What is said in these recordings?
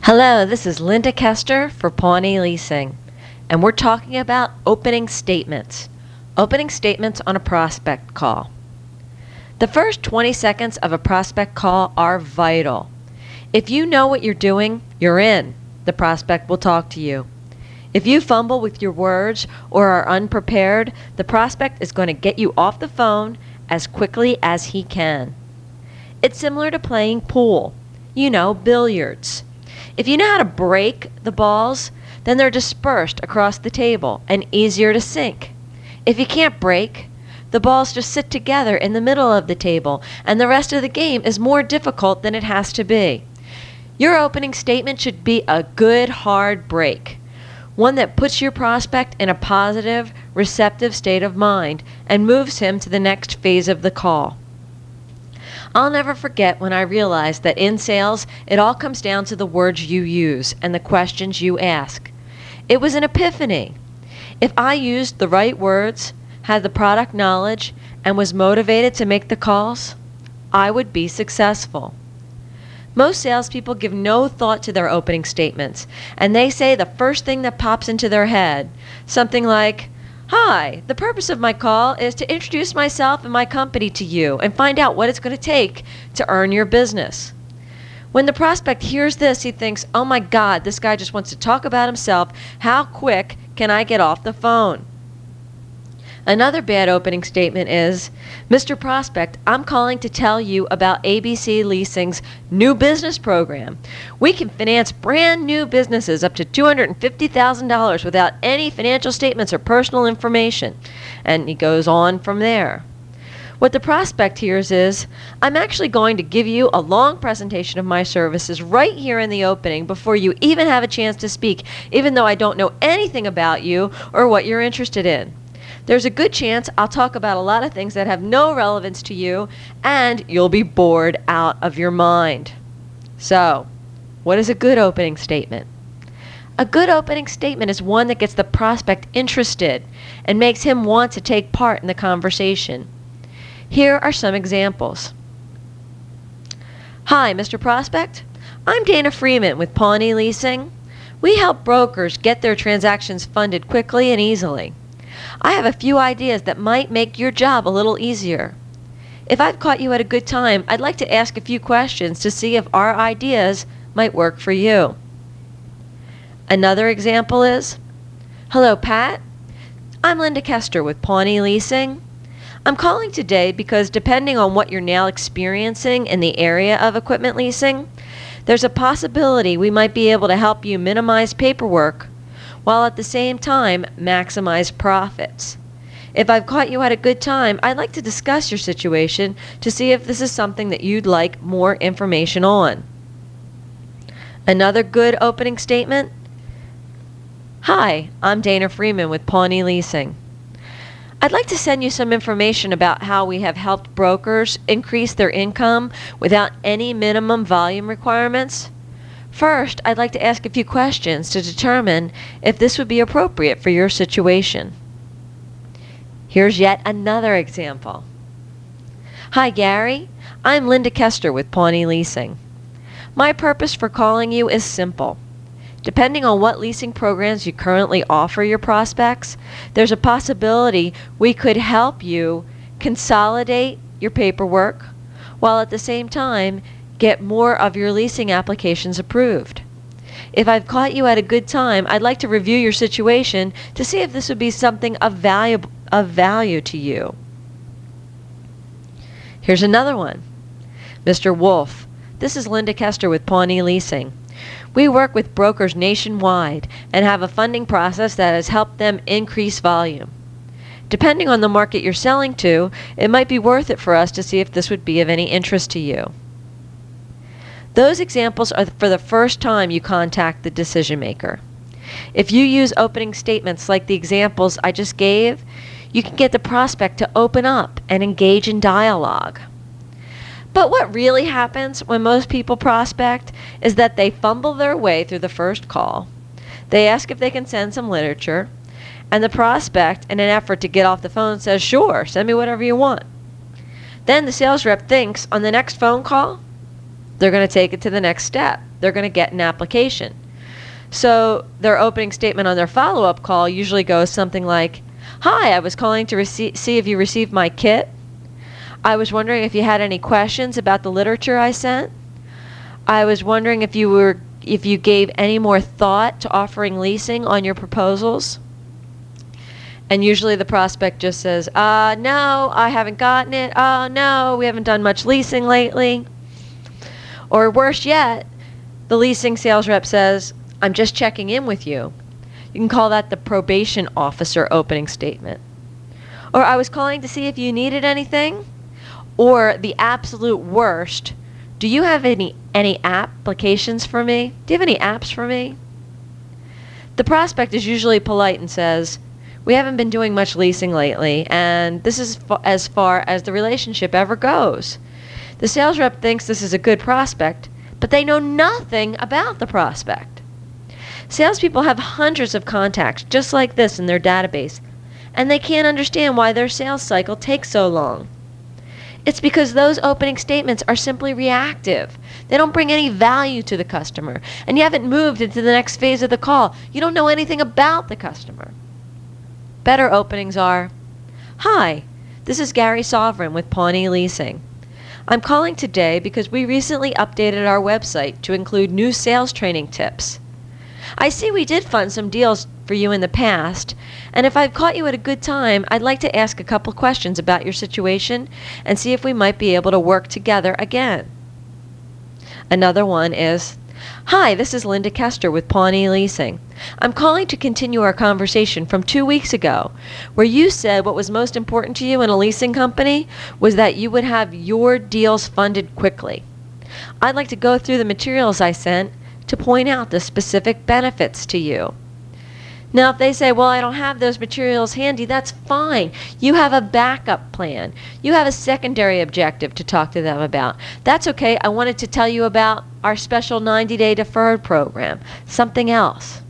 Hello, this is Linda Kester for Pawnee Leasing, and we're talking about opening statements. Opening statements on a prospect call. The first 20 seconds of a prospect call are vital. If you know what you're doing, you're in. The prospect will talk to you. If you fumble with your words or are unprepared, the prospect is going to get you off the phone as quickly as he can. It's similar to playing pool. Billiards. If you know how to break the balls, then they're dispersed across the table and easier to sink. If you can't break, the balls just sit together in the middle of the table, and the rest of the game is more difficult than it has to be. Your opening statement should be a good, hard break, one that puts your prospect in a positive, receptive state of mind and moves him to the next phase of the call. I'll never forget when I realized that in sales, it all comes down to the words you use and the questions you ask. It was an epiphany. If I used the right words, had the product knowledge, and was motivated to make the calls, I would be successful. Most salespeople give no thought to their opening statements, and they say the first thing that pops into their head, something like, "Hi, the purpose of my call is to introduce myself and my company to you and find out what it's going to take to earn your business." When the prospect hears this, he thinks, "Oh my God, this guy just wants to talk about himself. How quick can I get off the phone?" Another bad opening statement is, "Mr. Prospect, I'm calling to tell you about ABC Leasing's new business program. We can finance brand new businesses up to $250,000 without any financial statements or personal information." And he goes on from there. What the prospect hears is, "I'm actually going to give you a long presentation of my services right here in the opening before you even have a chance to speak, even though I don't know anything about you or what you're interested in. There's a good chance I'll talk about a lot of things that have no relevance to you, and you'll be bored out of your mind." So, what is a good opening statement? A good opening statement is one that gets the prospect interested and makes him want to take part in the conversation. Here are some examples. "Hi, Mr. Prospect. I'm Dana Freeman with Pawnee Leasing. We help brokers get their transactions funded quickly and easily. I have a few ideas that might make your job a little easier. If I've caught you at a good time, I'd like to ask a few questions to see if our ideas might work for you." Another example is, "Hello, Pat. I'm Linda Kester with Pawnee Leasing. I'm calling today because depending on what you're now experiencing in the area of equipment leasing, there's a possibility we might be able to help you minimize paperwork while at the same time maximize profits. If I've caught you at a good time, I'd like to discuss your situation to see if this is something that you'd like more information on." Another good opening statement, "Hi, I'm Dana Freeman with Pawnee Leasing. I'd like to send you some information about how we have helped brokers increase their income without any minimum volume requirements. First, I'd like to ask a few questions to determine if this would be appropriate for your situation." Here's yet another example. "Hi, Gary. I'm Linda Kester with Pawnee Leasing. My purpose for calling you is simple. Depending on what leasing programs you currently offer your prospects, there's a possibility we could help you consolidate your paperwork while at the same time get more of your leasing applications approved. If I've caught you at a good time, I'd like to review your situation to see if this would be something of value to you." Here's another one. "Mr. Wolf, this is Linda Kester with Pawnee Leasing. We work with brokers nationwide and have a funding process that has helped them increase volume. Depending on the market you're selling to, it might be worth it for us to see if this would be of any interest to you." Those examples are for the first time you contact the decision maker. If you use opening statements like the examples I just gave, you can get the prospect to open up and engage in dialogue. But what really happens when most people prospect is that they fumble their way through the first call. They ask if they can send some literature, and the prospect, in an effort to get off the phone, says, "Sure, send me whatever you want." Then the sales rep thinks on the next phone call, they're going to take it to the next step. they're going to get an application. So their opening statement on their follow-up call usually goes something like, "Hi, I was calling to see if you received my kit. I was wondering if you had any questions about the literature I sent. I was wondering if you gave any more thought to offering leasing on your proposals." And usually the prospect just says, "No, I haven't gotten it. No, we haven't done much leasing lately." Or worse yet, the leasing sales rep says, "I'm just checking in with you." You can call that the probation officer opening statement. Or, "I was calling to see if you needed anything." Or the absolute worst, "Do you have any applications for me? Do you have any apps for me?" The prospect is usually polite and says, "We haven't been doing much leasing lately, and this is as far as the relationship ever goes." The sales rep thinks this is a good prospect, but they know nothing about the prospect. Salespeople have hundreds of contacts just like this in their database, and they can't understand why their sales cycle takes so long. It's because those opening statements are simply reactive. They don't bring any value to the customer, and you haven't moved into the next phase of the call. You don't know anything about the customer. Better openings are, "Hi, this is Gary Sovereign with Pawnee Leasing. I'm calling today because we recently updated our website to include new sales training tips. I see we did fund some deals for you in the past, and if I've caught you at a good time, I'd like to ask a couple questions about your situation and see if we might be able to work together again." Another one is, "Hi, this is Linda Kester with Pawnee Leasing. I'm calling to continue our conversation from 2 weeks ago, where you said what was most important to you in a leasing company was that you would have your deals funded quickly. I'd like to go through the materials I sent to point out the specific benefits to you." Now, if they say, "Well, I don't have those materials handy," that's fine. You have a backup plan. You have a secondary objective to talk to them about. That's okay. I wanted to tell you about our special 90-day deferred program, something else.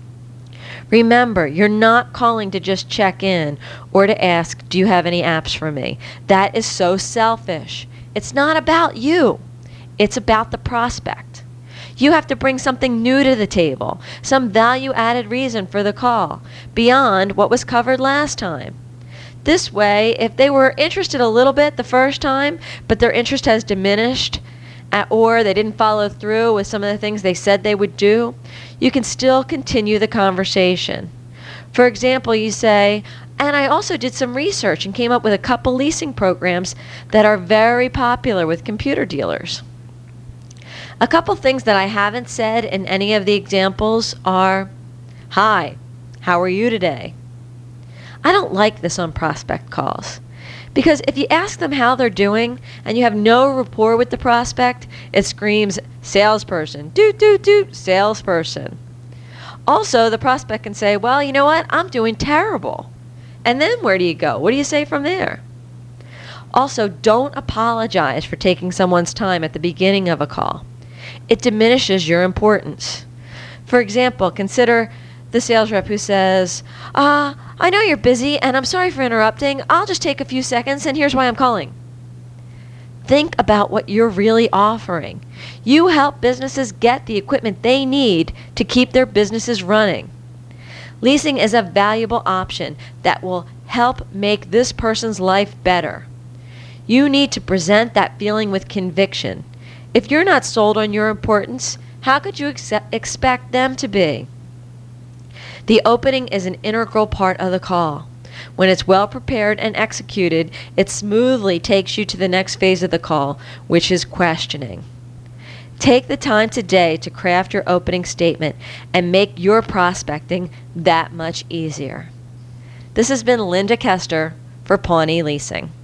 Remember, you're not calling to just check in or to ask, "Do you have any apps for me?" That is so selfish. It's not about you. It's about the prospect. You have to bring something new to the table, some value-added reason for the call, beyond what was covered last time. This way, if they were interested a little bit the first time, but their interest has diminished, or they didn't follow through with some of the things they said they would do, you can still continue the conversation. For example, you say, "And I also did some research and came up with a couple leasing programs that are very popular with computer dealers." A couple things that I haven't said in any of the examples are, "Hi, how are you today?" I don't like this on prospect calls, because if you ask them how they're doing and you have no rapport with the prospect, it screams salesperson, doot, doot, doot, salesperson. Also, the prospect can say, "Well, you know what? I'm doing terrible." And then where do you go? What do you say from there? Also, don't apologize for taking someone's time at the beginning of a call. It diminishes your importance. For example, consider the sales rep who says, "I know you're busy and I'm sorry for interrupting. I'll just take a few seconds and here's why I'm calling." Think about what you're really offering. You help businesses get the equipment they need to keep their businesses running. Leasing is a valuable option that will help make this person's life better. You need to present that feeling with conviction. If you're not sold on your importance, how could you expect them to be? The opening is an integral part of the call. When it's well prepared and executed, it smoothly takes you to the next phase of the call, which is questioning. Take the time today to craft your opening statement and make your prospecting that much easier. This has been Linda Kester for Pawnee Leasing.